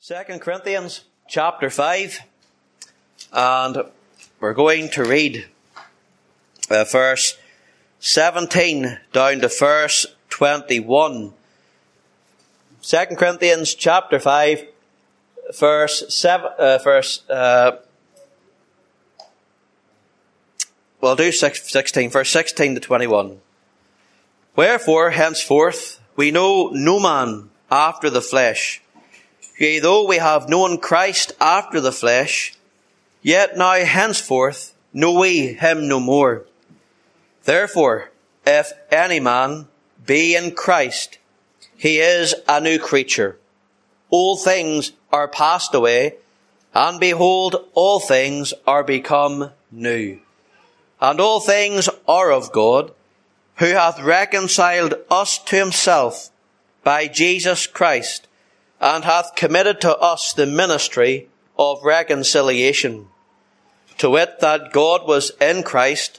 2 Corinthians chapter 5, and we're going to read verse 17 down to verse 21. 2 Corinthians chapter 5, we'll do 16, verse 16 to 21. Wherefore, henceforth, we know no man after the flesh. Yea, though we have known Christ after the flesh, yet now henceforth know we him no more. Therefore, if any man be in Christ, he is a new creature. All things are passed away, and behold, all things are become new. And all things are of God, who hath reconciled us to himself by Jesus Christ, and hath committed to us the ministry of reconciliation. To wit, that God was in Christ,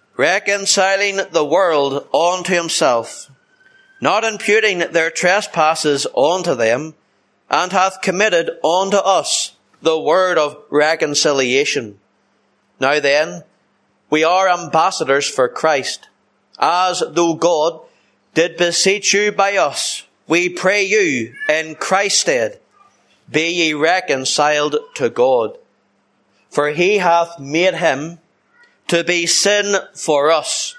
reconciling the world unto himself, not imputing their trespasses unto them, and hath committed unto us the word of reconciliation. Now then, we are ambassadors for Christ, as though God did beseech you by us. We pray you in Christ's stead, be ye reconciled to God. For he hath made him to be sin for us,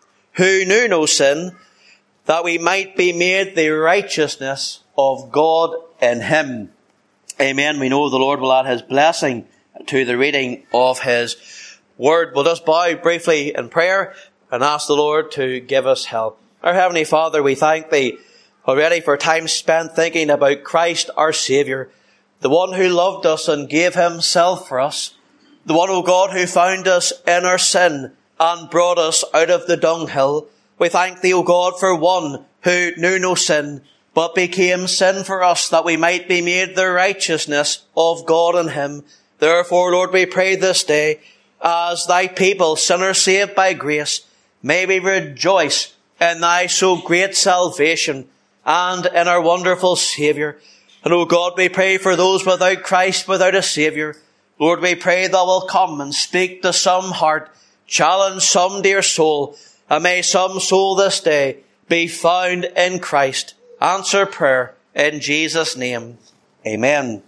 who knew no sin, that we might be made the righteousness of God in him. Amen. We know the Lord will add his blessing to the reading of his word. We'll just bow briefly in prayer and ask the Lord to give us help. Our Heavenly Father, we thank thee already for time spent thinking about Christ our Saviour, the one who loved us and gave himself for us, the one, O God, who found us in our sin and brought us out of the dunghill. We thank thee, O God, for one who knew no sin, but became sin for us, that we might be made the righteousness of God in him. Therefore, Lord, we pray this day, as thy people, sinners saved by grace, may we rejoice in thy so great salvation and in our wonderful Saviour. And, O God, we pray for those without Christ, without a Saviour. Lord, we pray thou wilt come and speak to some heart, challenge some dear soul, and may some soul this day be found in Christ. Answer prayer in Jesus' name. Amen.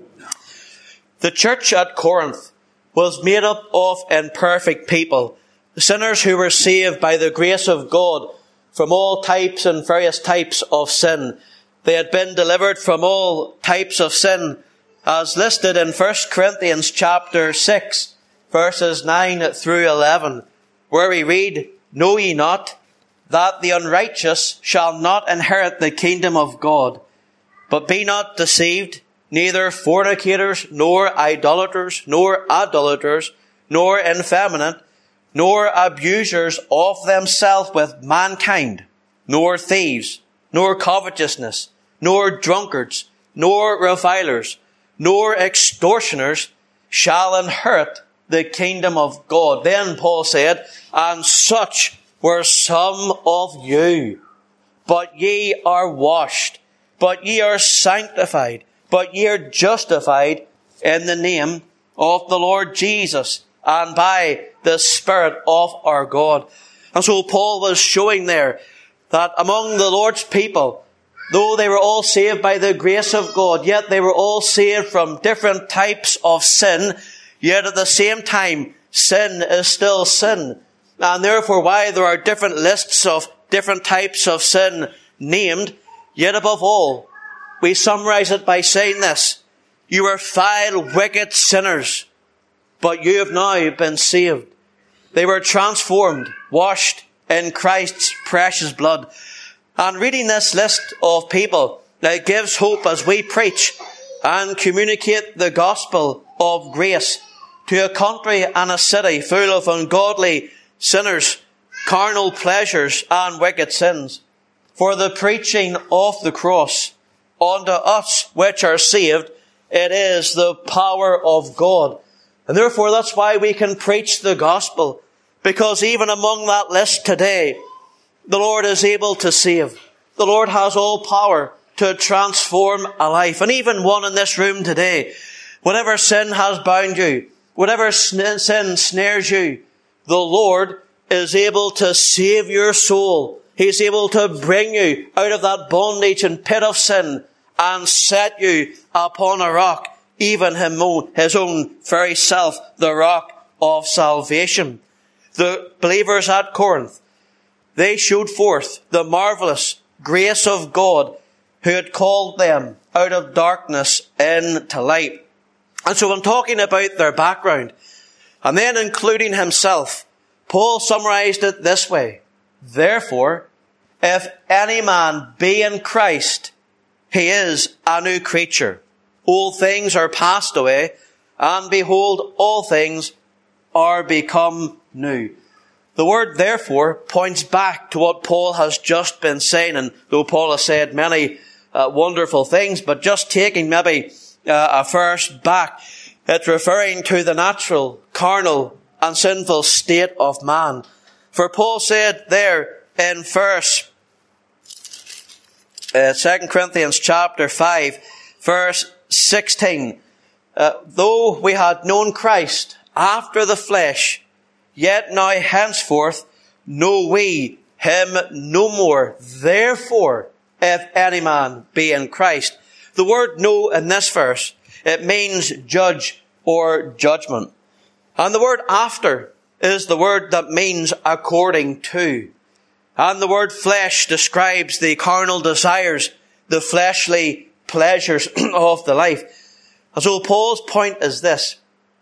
The church at Corinth was made up of imperfect people, sinners who were saved by the grace of God from all types and various types of sin. They had been delivered from all types of sin, as listed in 1 Corinthians chapter 6, verses 9 through 11, where we read, Know ye not that the unrighteous shall not inherit the kingdom of God? But be not deceived, neither fornicators, nor idolaters, nor idolaters, nor effeminate, nor abusers of themselves with mankind, nor thieves, nor covetousness, nor drunkards, nor revilers, nor extortioners shall inherit the kingdom of God. Then Paul said, And such were some of you. But ye are washed, but ye are sanctified, but ye are justified in the name of the Lord Jesus, and by the Spirit of our God. And so Paul was showing there that among the Lord's people, though they were all saved by the grace of God, yet they were all saved from different types of sin, yet at the same time, sin is still sin. And therefore, while there are different lists of different types of sin named, yet above all, we summarize it by saying this: you are vile, wicked sinners, but you have now been saved. They were transformed, washed in Christ's precious blood. And reading this list of people, it gives hope as we preach and communicate the gospel of grace to a country and a city full of ungodly sinners, carnal pleasures, and wicked sins. For the preaching of the cross unto us which are saved, it is the power of God. And therefore that's why we can preach the gospel, because even among that list today, the Lord is able to save. The Lord has all power to transform a life. And even one in this room today, whatever sin has bound you, whatever sin snares you, the Lord is able to save your soul. He's able to bring you out of that bondage and pit of sin and set you upon a rock, even his own very self, the rock of salvation. The believers at Corinth, they showed forth the marvelous grace of God who had called them out of darkness into light. And so I'm talking about their background, and then including himself, Paul summarized it this way: therefore, if any man be in Christ, he is a new creature. Old things are passed away, and behold, all things are become new. The word therefore points back to what Paul has just been saying, and though Paul has said many wonderful things, but just taking maybe a verse back, it's referring to the natural, carnal, and sinful state of man. For Paul said there in verse 2 Corinthians chapter 5, verse 16, though we had known Christ after the flesh, yet now henceforth know we him no more. Therefore, if any man be in Christ. The word know in this verse, it means judge or judgment. And the word after is the word that means according to. And the word flesh describes the carnal desires, the fleshly pleasures of the life. And so Paul's point is this: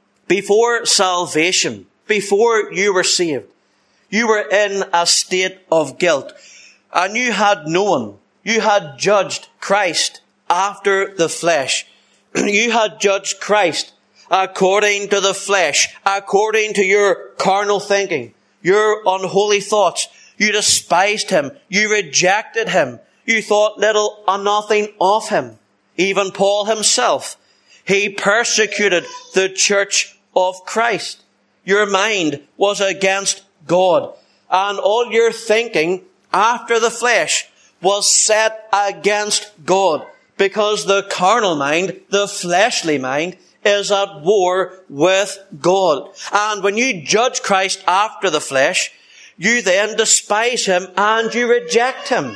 before salvation, before you were saved, you were in a state of guilt, and you had known, you had judged Christ after the flesh. You had judged Christ according to the flesh, according to your carnal thinking, your unholy thoughts. You despised him. You rejected him. You thought little or nothing of him. Even Paul himself, he persecuted the church of Christ. Your mind was against God, and all your thinking after the flesh was set against God, because the carnal mind, the fleshly mind, is at war with God. And when you judge Christ after the flesh, you then despise him and you reject him.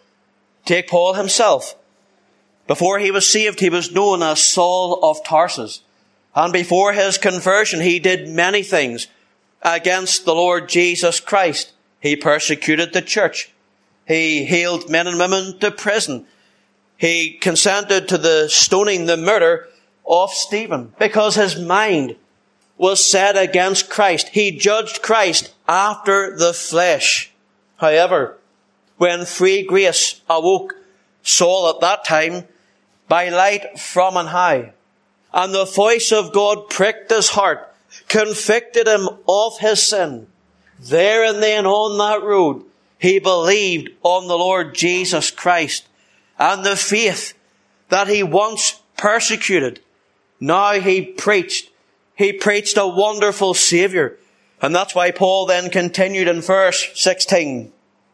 Take Paul himself. Before he was saved, he was known as Saul of Tarsus. And before his conversion, he did many things against the Lord Jesus Christ. He persecuted the church. He haled men and women to prison. He consented to the stoning, the murder of Stephen, because his mind was set against Christ. He judged Christ after the flesh. However, when free grace awoke Saul at that time by light from on high, and the voice of God pricked his heart, convicted him of his sin, there and then on that road, he believed on the Lord Jesus Christ, and the faith that he once persecuted, now he preached. He preached a wonderful Saviour. And that's why Paul then continued in verse 16.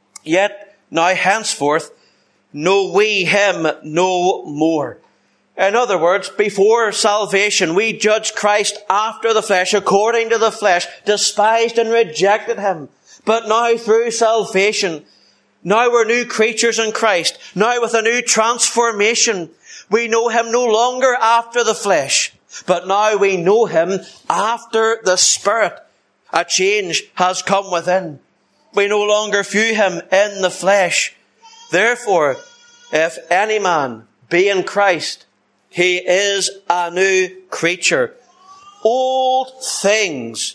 Yet now henceforth know we him no more. In other words, before salvation, we judged Christ after the flesh, according to the flesh, despised and rejected him. But now through salvation, now we're new creatures in Christ. Now with a new transformation, we know him no longer after the flesh, but now we know him after the Spirit. A change has come within. We no longer view him in the flesh. Therefore, if any man be in Christ, he is a new creature. Old things,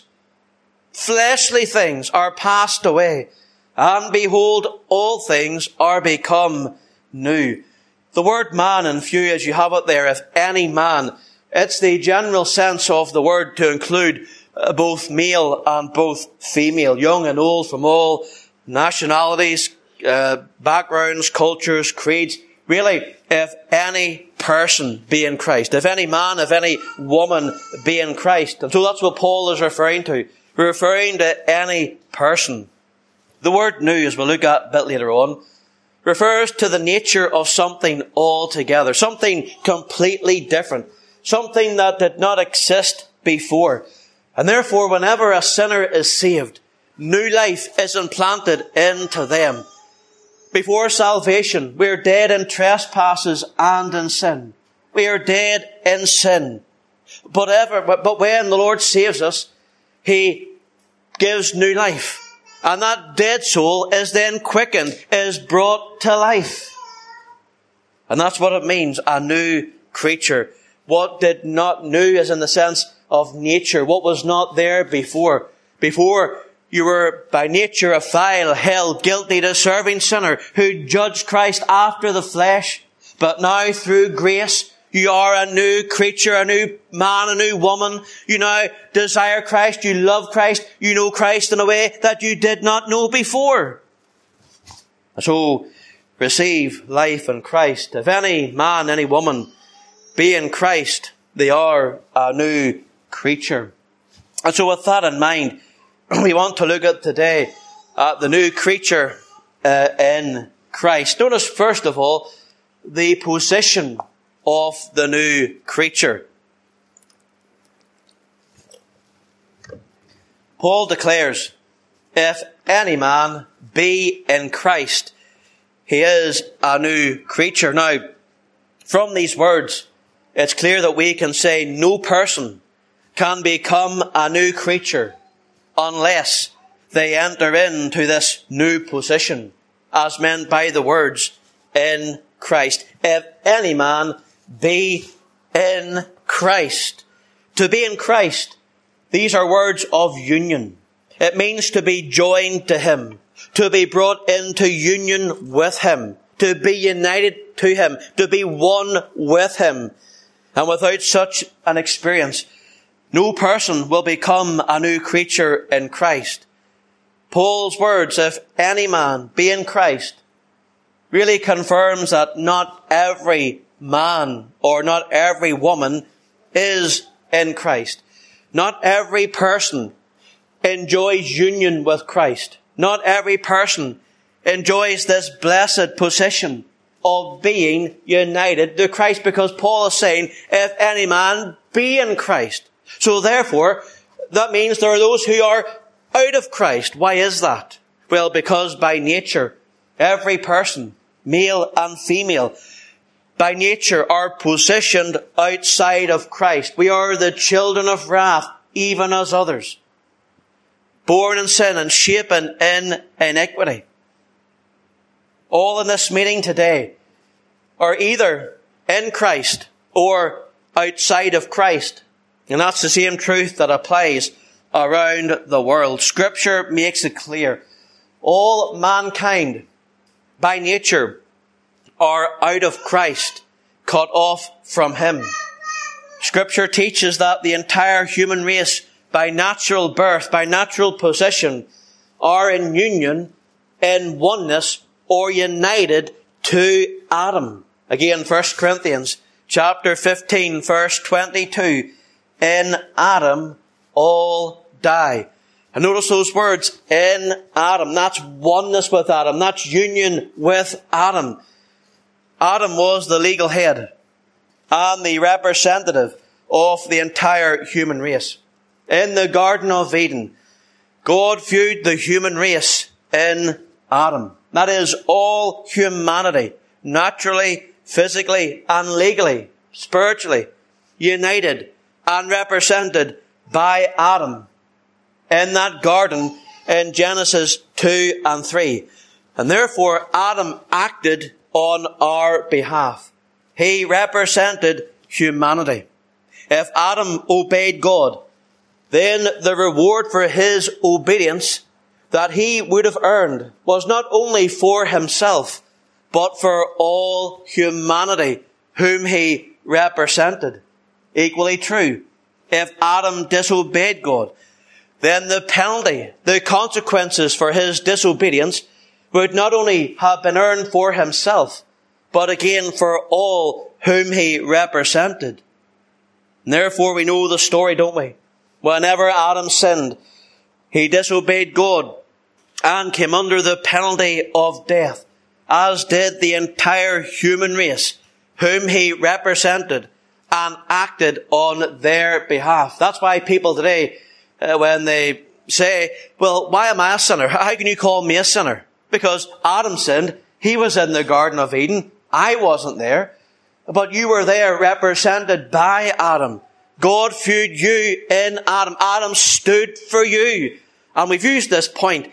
fleshly things, are passed away, and behold, all things are become new. The word man in few, as you have it there, if any man, it's the general sense of the word to include both male and both female, young and old, from all nationalities, backgrounds, cultures, creeds. Really, if any person be in Christ, if any man, if any woman be in Christ. And so that's what Paul is referring to, referring to any person. The word new, as we'll look at a bit later on, refers to the nature of something altogether, something completely different, something that did not exist before. And therefore, whenever a sinner is saved, new life is implanted into them. Before salvation, we are dead in trespasses and in sin. We are dead in sin. But when the Lord saves us, He gives new life. And that dead soul is then quickened, is brought to life. And that's what it means, a new creature. What did not new is in the sense of nature. What was not there before. Before, you were by nature a vile, hell, guilty, deserving sinner who judged Christ after the flesh. But now through grace, you are a new creature, a new man, a new woman. You now desire Christ, you love Christ, you know Christ in a way that you did not know before. So, receive life in Christ. If any man, any woman be in Christ, they are a new creature. And so with that in mind, we want to look at today at the new creature in Christ. Notice first of all the position of the new creature. Paul declares, if any man be in Christ, he is a new creature. Now, from these words, it's clear that we can say no person can become a new creature unless they enter into this new position, as meant by the words, in Christ. If any man be in Christ. To be in Christ, these are words of union. It means to be joined to Him, to be brought into union with Him, to be united to Him, to be one with Him. And without such an experience, no person will become a new creature in Christ. Paul's words, if any man be in Christ, really confirms that not every man or not every woman is in Christ. Not every person enjoys union with Christ. Not every person enjoys this blessed position of being united to Christ, because Paul is saying, if any man be in Christ. So therefore, that means there are those who are out of Christ. Why is that? Well, because by nature, every person, male and female, by nature are positioned outside of Christ. We are the children of wrath, even as others. Born in sin and shapen in iniquity. All in this meeting today are either in Christ or outside of Christ. And that's the same truth that applies around the world. Scripture makes it clear. All mankind, by nature, are out of Christ, cut off from Him. Scripture teaches that the entire human race, by natural birth, by natural position, are in union, in oneness, or united to Adam. Again, 1 Corinthians chapter 15, verse 22. In Adam all die. And notice those words, in Adam. That's oneness with Adam. That's union with Adam. Adam was the legal head and the representative of the entire human race. In the Garden of Eden, God viewed the human race in Adam. That is, all humanity, naturally, physically, and legally, spiritually, united and represented by Adam in that garden in Genesis 2 and 3. And therefore, Adam acted on our behalf. He represented humanity. If Adam obeyed God, then the reward for his obedience that he would have earned was not only for himself, but for all humanity whom he represented. Equally true, if Adam disobeyed God, then the penalty, the consequences for his disobedience would not only have been earned for himself, but again for all whom he represented. And therefore we know the story, don't we? Whenever Adam sinned, he disobeyed God and came under the penalty of death. as did the entire human race, whom he represented and acted on their behalf. That's why people today, when they say, well, why am I a sinner? How can you call me a sinner? Because Adam sinned. He was in the Garden of Eden. I wasn't there. But you were there represented by Adam. God viewed you in Adam. Adam stood for you. And we've used this point,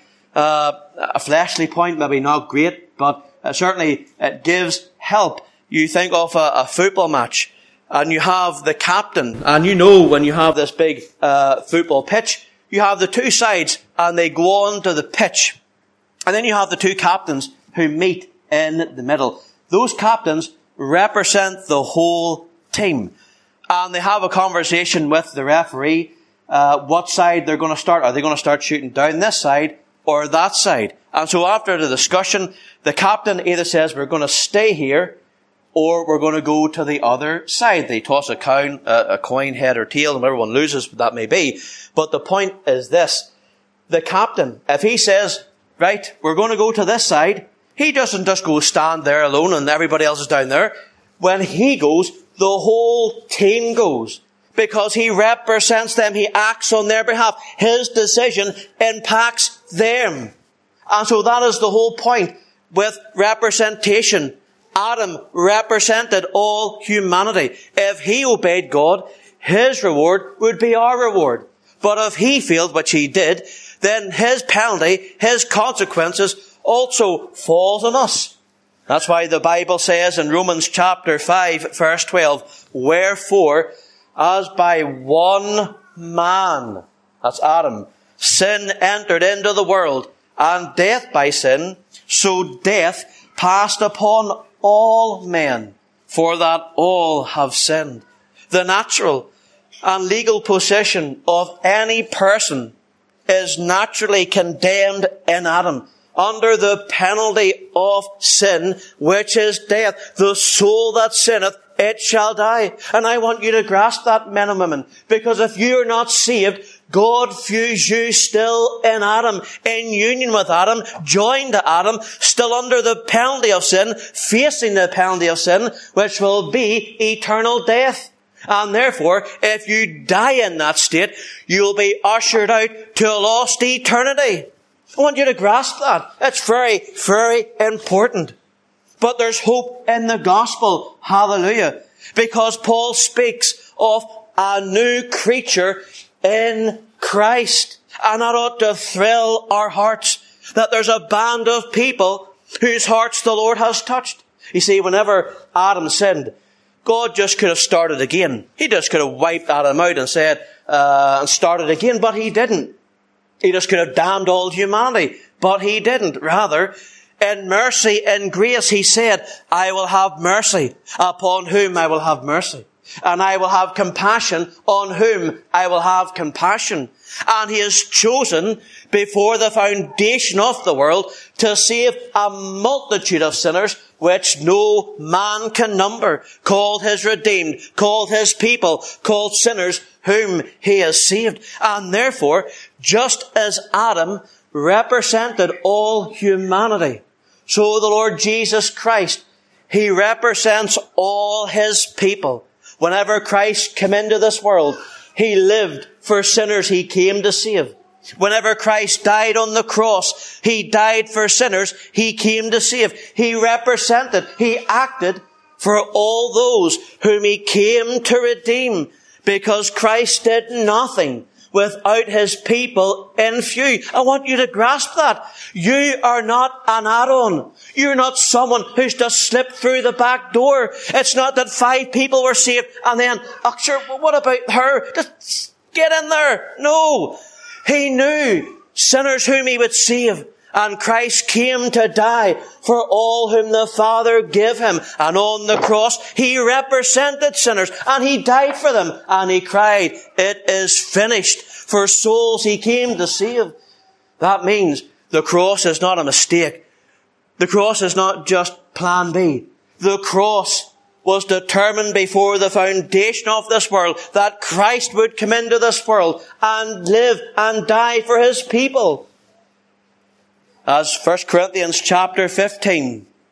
a fleshly point, maybe not great, but certainly it gives help. You think of a football match, and you have the captain, and you know when you have this big football pitch, you have the two sides, and they go on to the pitch. And then you have the two captains who meet in the middle. Those captains represent the whole team. And they have a conversation with the referee, what side they're going to start. Are they going to start shooting down this side or that side? And so after the discussion, the captain either says, we're going to stay here, or we're going to go to the other side. They toss a coin, head or tail, and everyone loses, that may be. But the point is this. The captain, if he says, right, we're going to go to this side, he doesn't just go stand there alone and everybody else is down there. When he goes, the whole team goes. Because he represents them. He acts on their behalf. His decision impacts them. And so that is the whole point with representation. Adam represented all humanity. If he obeyed God, his reward would be our reward. But if he failed, which he did, then his penalty, his consequences also falls on us. That's why the Bible says in Romans chapter 5, verse 12, wherefore, as by one man, that's Adam, sin entered into the world, and death by sin, so death passed upon all men, for that all have sinned. The natural and legal possession of any person is naturally condemned in Adam under the penalty of sin, which is death. The soul that sinneth, it shall die. And I want you to grasp that, men and women, because if you are not saved, God views you still in Adam, in union with Adam, joined to Adam, still under the penalty of sin, facing the penalty of sin, which will be eternal death. And therefore, if you die in that state, you'll be ushered out to a lost eternity. I want you to grasp that. It's very, very important. But there's hope in the gospel. Hallelujah. Because Paul speaks of a new creature in Christ. And that ought to thrill our hearts. That there's a band of people whose hearts the Lord has touched. You see, whenever Adam sinned, God just could have started again. He just could have wiped Adam out and said, and started again, but he didn't. He just could have damned all humanity, but he didn't. Rather, in mercy and grace, he said, I will have mercy upon whom I will have mercy. And I will have compassion on whom I will have compassion. And he has chosen before the foundation of the world to save a multitude of sinners which no man can number, called his redeemed, called his people, called sinners whom he has saved. And therefore, just as Adam represented all humanity, so the Lord Jesus Christ, he represents all his people. Whenever Christ came into this world, he lived for sinners he came to save. Whenever Christ died on the cross, he died for sinners he came to save. He represented, he acted for all those whom he came to redeem, because Christ did nothing without his people in view. I want you to grasp that. You are not an add-on. You're not someone who's just slipped through the back door. It's not that 5 people were saved and then, oh sure, well, what about her? Just get in there. No. He knew sinners whom he would save. And Christ came to die for all whom the Father gave him. And on the cross, he represented sinners. And he died for them. And he cried, it is finished. For souls he came to save. That means the cross is not a mistake. The cross is not just plan B. The cross was determined before the foundation of this world that Christ would come into this world and live and die for his people. As 1 Corinthians chapter 15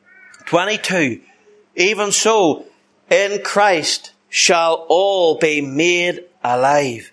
22. Even so, in Christ shall all be made alive.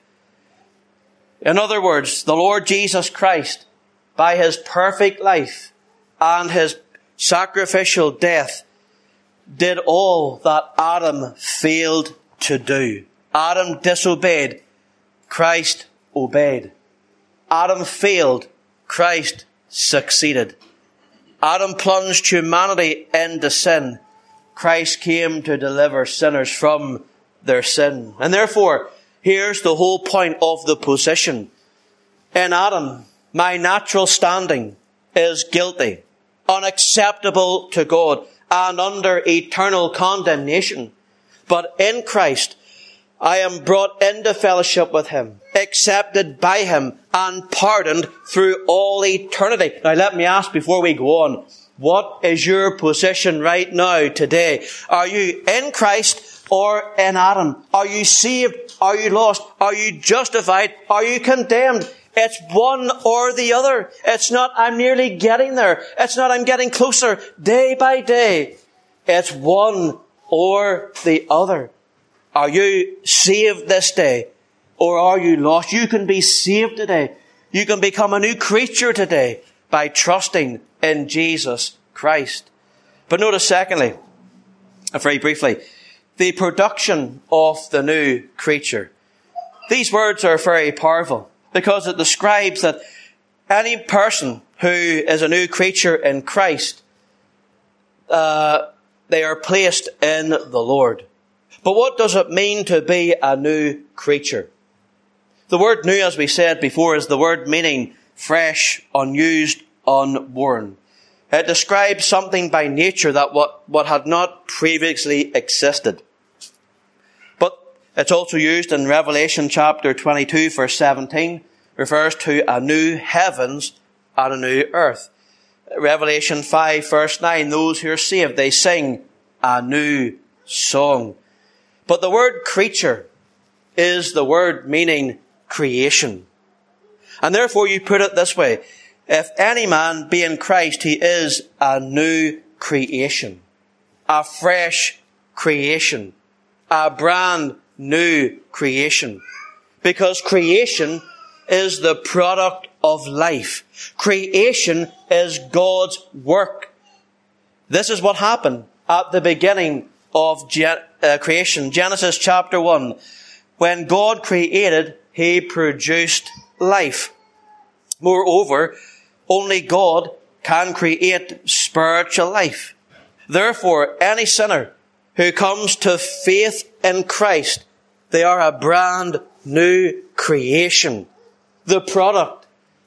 In other words, the Lord Jesus Christ, by his perfect life and his sacrificial death, did all that Adam failed to do. Adam disobeyed, Christ obeyed. Adam failed, Christ succeeded. Adam plunged humanity into sin. Christ came to deliver sinners from their sin. And therefore, here's the whole point of the position. In Adam, my natural standing is guilty, unacceptable to God, and under eternal condemnation. But in Christ, I am brought into fellowship with him, accepted by him, and pardoned through all eternity. Now let me ask before we go on, what is your position right now today? Are you in Christ or in Adam? Are you saved? Are you lost? Are you justified? Are you condemned? It's one or the other. It's not, I'm nearly getting there. It's not, I'm getting closer day by day. It's one or the other. Are you saved this day? Or are you lost? You can be saved today. You can become a new creature today by trusting in Jesus Christ. But notice secondly, very briefly, the production of the new creature. These words are very powerful because it describes that any person who is a new creature in Christ, they are placed in the Lord. But what does it mean to be a new creature? The word new, as we said before, is the word meaning fresh, unused, unworn. It describes something by nature that what had not previously existed. But it's also used in Revelation chapter 22 verse 17, refers to a new heavens and a new earth. Revelation 5 verse 9, those who are saved, they sing a new song. But the word creature is the word meaning creation. And therefore you put it this way, if any man be in Christ, he is a new creation, a fresh creation, a brand new creation. Because creation is the product of life. Creation is God's work. This is what happened at the beginning of creation. Genesis chapter 1. When God created, he produced life. Moreover, only God can create spiritual life. Therefore, any sinner who comes to faith in Christ, they are a brand new creation. The product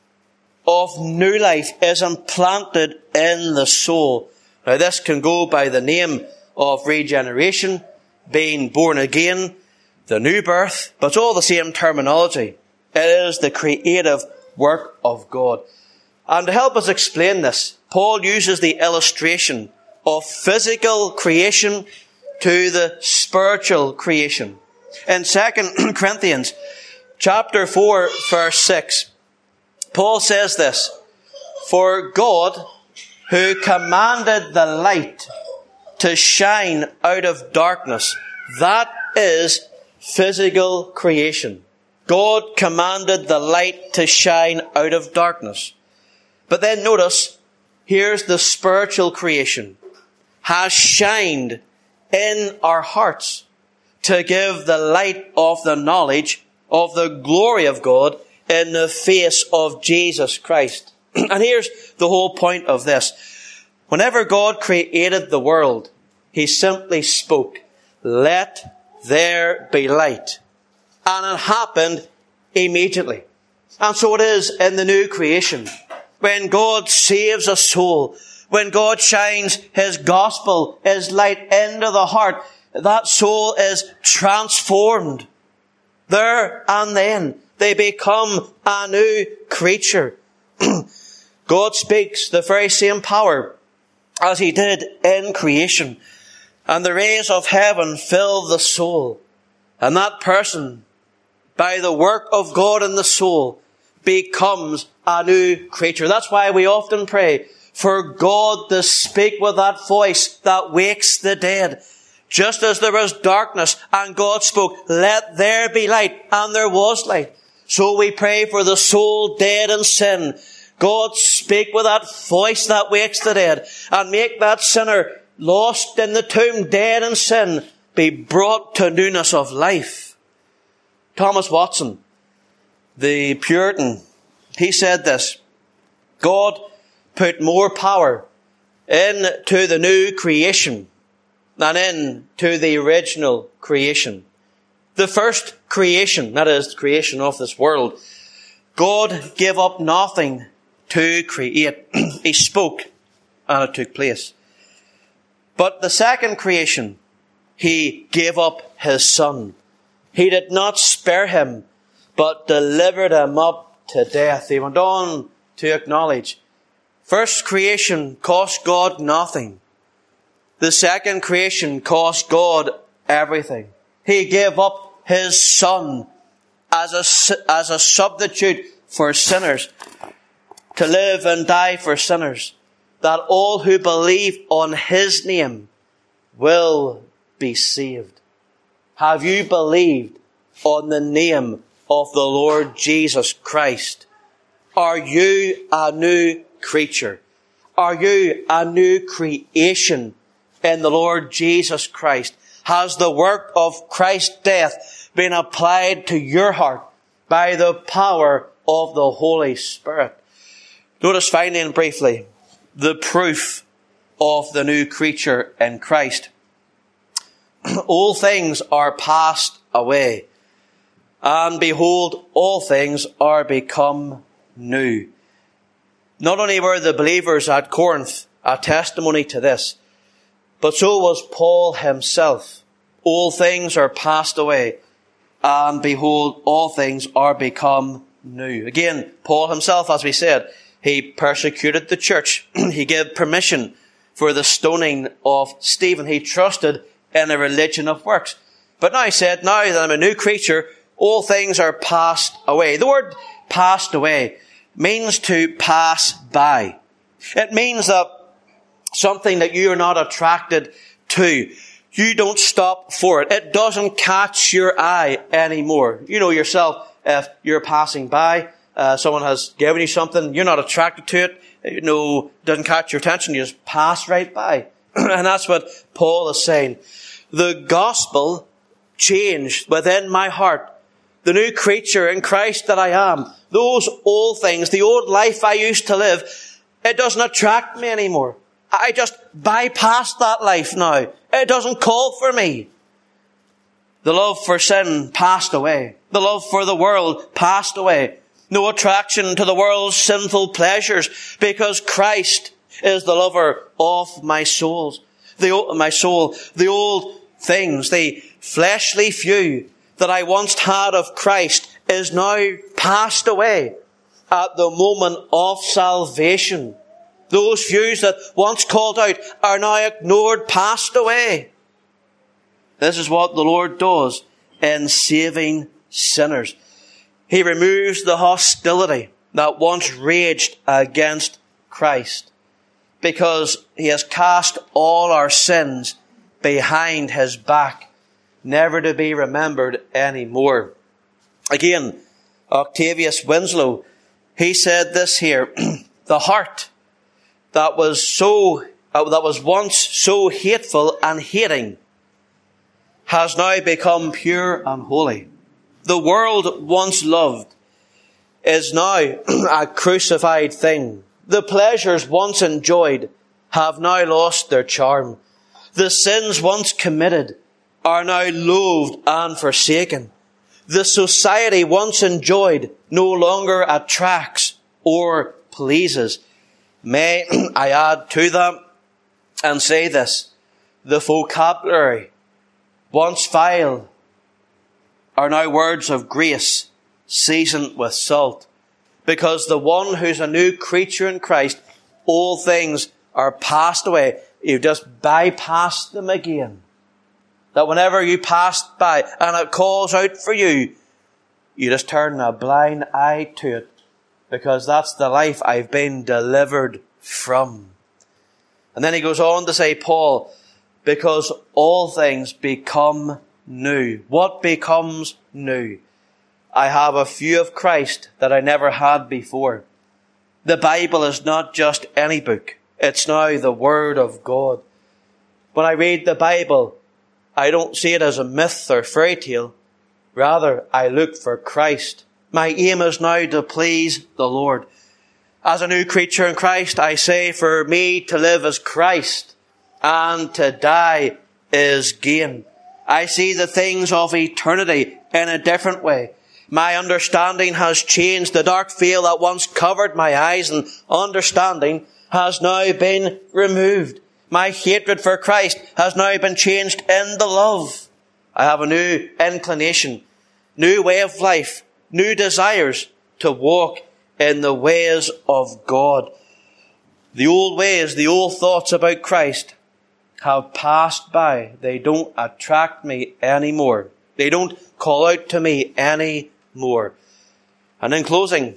of new life is implanted in the soul. Now this can go by the name of regeneration, being born again, the new birth, but it's all the same terminology. It is the creative work of God. And to help us explain this, Paul uses the illustration of physical creation to the spiritual creation. In 2 Corinthians chapter 4 verse 6, Paul says this, "For God, who commanded the light to shine out of darkness," that is physical creation. God commanded the light to shine out of darkness. But then notice, here's the spiritual creation, has shined in our hearts to give the light of the knowledge of the glory of God in the face of Jesus Christ. And here's the whole point of this. Whenever God created the world, he simply spoke, "Let there be light." And it happened immediately. And so it is in the new creation. When God saves a soul, when God shines his gospel, his light into the heart, that soul is transformed. There and then they become a new creature. God speaks the very same power as he did in creation. And the rays of heaven fill the soul. And that person, by the work of God in the soul, becomes a new creature. That's why we often pray for God to speak with that voice that wakes the dead. Just as there was darkness and God spoke, let there be light, and there was light. So we pray for the soul dead in sin. God, speak with that voice that wakes the dead and make that sinner lost in the tomb, dead in sin, be brought to newness of life. Thomas Watson, the Puritan, he said this: God put more power into the new creation than into the original creation. The first creation, that is, the creation of this world, God gave up nothing to create. He spoke and it took place. But the second creation, He gave up His Son. He did not spare Him, but delivered Him up to death. He went on to acknowledge, first creation cost God nothing. The second creation cost God everything. He gave up His Son as a substitute for sinners, to live and die for sinners, that all who believe on His name will be saved. Have you believed on the name of the Lord Jesus Christ? Are you a new creature? Are you a new creation in the Lord Jesus Christ? Has the work of Christ's death been applied to your heart by the power of the Holy Spirit? Notice finally and briefly the proof of the new creature in Christ. All things are passed away, and behold, all things are become new. Not only were the believers at Corinth a testimony to this, but so was Paul himself. All things are passed away, and behold, all things are become new. Again, Paul himself, as we said, he persecuted the church. He gave permission for the stoning of Stephen. He trusted in a religion of works. But now he said, now that I'm a new creature, all things are passed away. The word passed away means to pass by. It means that something that you are not attracted to, you don't stop for it. It doesn't catch your eye anymore. You know yourself, if you're passing by, someone has given you something, you're not attracted to it, doesn't catch your attention, you just pass right by. And that's what Paul is saying. The gospel changed within my heart. The new creature in Christ that I am. Those old things, the old life I used to live, it doesn't attract me anymore. I just bypass that life now. It doesn't call for me. The love for sin passed away. The love for the world passed away. No attraction to the world's sinful pleasures, because Christ is the lover of my soul. The old things, the fleshly view that I once had of Christ is now passed away at the moment of salvation. Those views that once called out are now ignored, passed away. This is what the Lord does in saving sinners. He removes the hostility that once raged against Christ, because He has cast all our sins behind His back, never to be remembered anymore. Again, Octavius Winslow, he said this here: the heart that was once so hateful and hating has now become pure and holy. The world once loved is now a crucified thing. The pleasures once enjoyed have now lost their charm. The sins once committed are now loathed and forsaken. The society once enjoyed no longer attracts or pleases. May I add to that and say this: the vocabulary once vile are now words of grace seasoned with salt. Because the one who's a new creature in Christ, all things are passed away. You've just bypassed them again. That whenever you pass by and it calls out for you, you just turn a blind eye to it because that's the life I've been delivered from. And then he goes on to say, Paul, because all things become new. What becomes new? I have a view of Christ that I never had before. The Bible is not just any book. It's now the Word of God. When I read the Bible, I don't see it as a myth or fairy tale. Rather, I look for Christ. My aim is now to please the Lord. As a new creature in Christ, I say, for me to live is Christ, and to die is gain. I see the things of eternity in a different way. My understanding has changed. The dark veil that once covered my eyes and understanding has now been removed. My hatred for Christ has now been changed into love. I have a new inclination, new way of life, new desires to walk in the ways of God. The old ways, the old thoughts about Christ have passed by. They don't attract me anymore. They don't call out to me anymore. And in closing,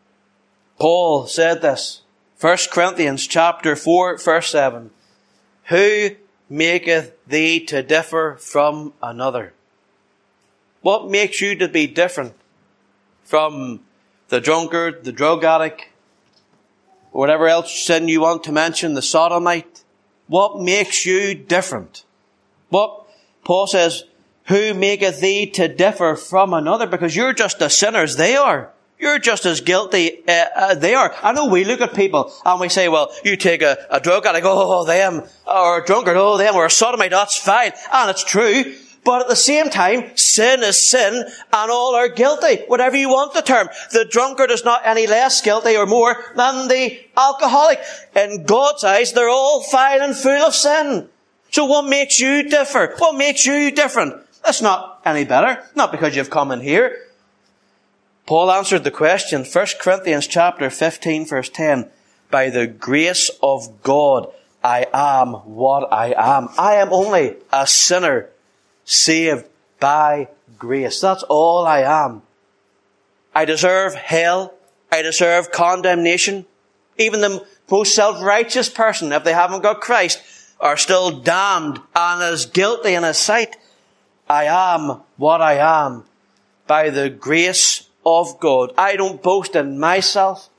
Paul said this, 1 Corinthians chapter 4, verse 7, who maketh thee to differ from another? What makes you to be different from the drunkard, the drug addict, whatever else sin you want to mention, the sodomite? What makes you different? What Paul says, who maketh thee to differ from another? Because you're just as sinners they are. You're just as guilty they are. I know we look at people and we say, well, you take a drug addict, oh, them, or a drunkard, oh, them, or a sodomite, that's fine. And it's true. But at the same time, sin is sin, and all are guilty, whatever you want the term. The drunkard is not any less guilty or more than the alcoholic. In God's eyes, they're all foul and full of sin. So what makes you differ? What makes you different? That's not any better. Not because you've come in here. Paul answered the question, 1 Corinthians chapter 15, verse 10, by the grace of God, I am what I am. I am only a sinner saved by grace. That's all I am. I deserve hell. I deserve condemnation. Even the most self-righteous person, if they haven't got Christ, are still damned and as guilty in His sight. I am what I am by the grace of God. I don't boast in myself.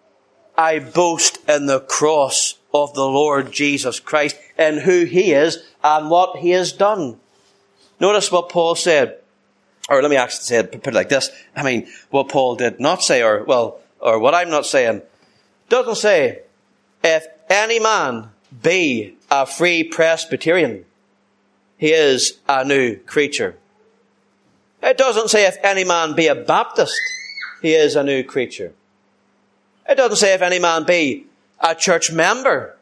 I boast in the cross of the Lord Jesus Christ, in who He is and what He has done. Notice what Paul said, or let me actually say it, put it like this. I mean, what Paul did not say, or what I'm not saying, doesn't say, if any man be a free Presbyterian, he is a new creature. It doesn't say if any man be a Baptist, he is a new creature. It doesn't say if any man be a church member,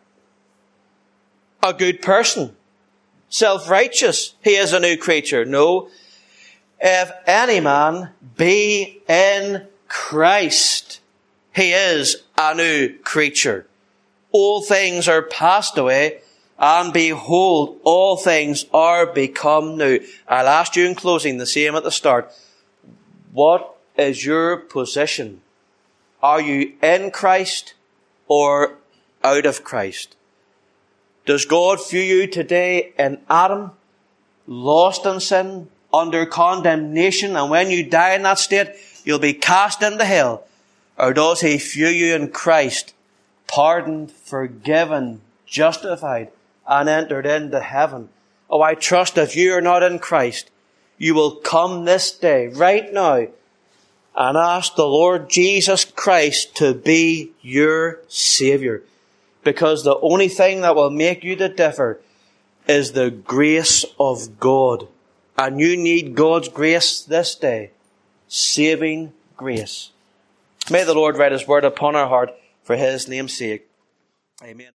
a good person, self-righteous, he is a new creature. No. If any man be in Christ, he is a new creature. All things are passed away, and behold, all things are become new. I'll ask you in closing the same at the start. What is your position? Are you in Christ or out of Christ? Does God view you today in Adam, lost in sin, under condemnation, and when you die in that state, you'll be cast into hell? Or does He view you in Christ, pardoned, forgiven, justified, and entered into heaven? Oh, I trust if you are not in Christ, you will come this day, right now, and ask the Lord Jesus Christ to be your Saviour. Because the only thing that will make you to differ is the grace of God. And you need God's grace this day. Saving grace. May the Lord write His word upon our heart for His name's sake. Amen.